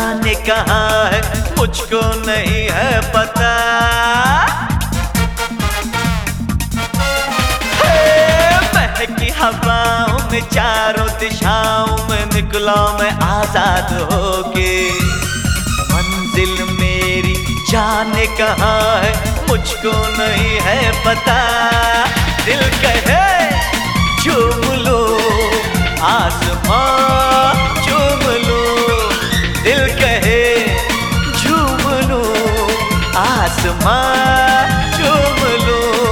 जाने कहाँ है मुझको नहीं है पता। महकी हवाओं में चारों दिशाओं में निकला मैं आजाद होके। मंजिल मेरी जाने कहाँ है मुझको नहीं है पता। दिल कहे चूम लो आसमां चूम लो, दिल कहे झूम लो आसमां चूम लो।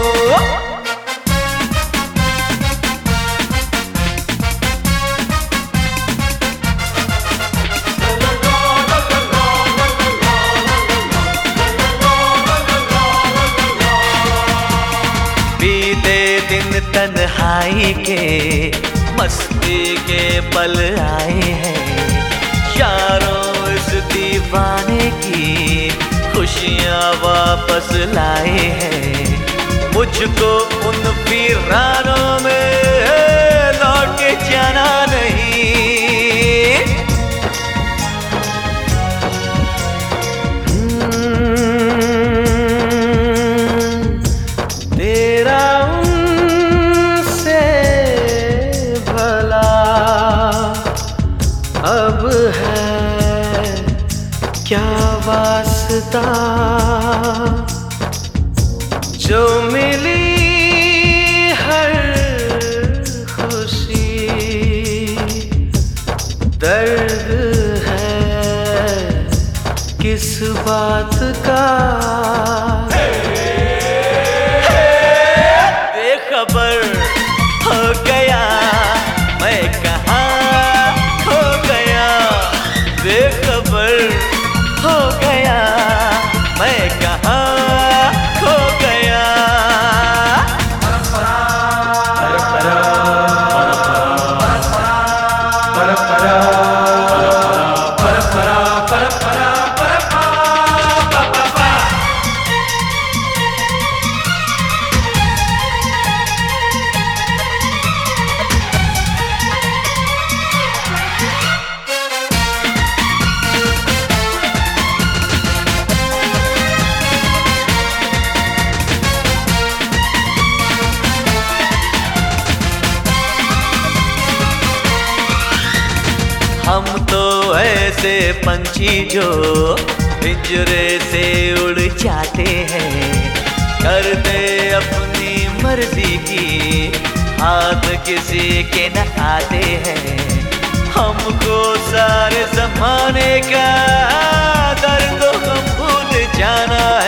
बीते दिन तन्हाई के मस्ती के पल आए हैं, यारों इस दीवाने की खुशियाँ वापस लाए हैं। मुझको उन वीरानों में लौट के जाना नहीं। तेरा उनसे भला अब है क्या वास्ता। जो मिली हर खुशी दर्द है किस बात का। बेखबर हो गया मैं कहाँ खो गया, बेखबर हो गया मैं कहाँ खो गया। हम तो ऐसे पंछी जो पिंजरे से उड़ जाते हैं, करते अपनी मर्जी की हाथ किसी के न आते हैं। हमको सारे ज़माने का दर्द हम भूल जाना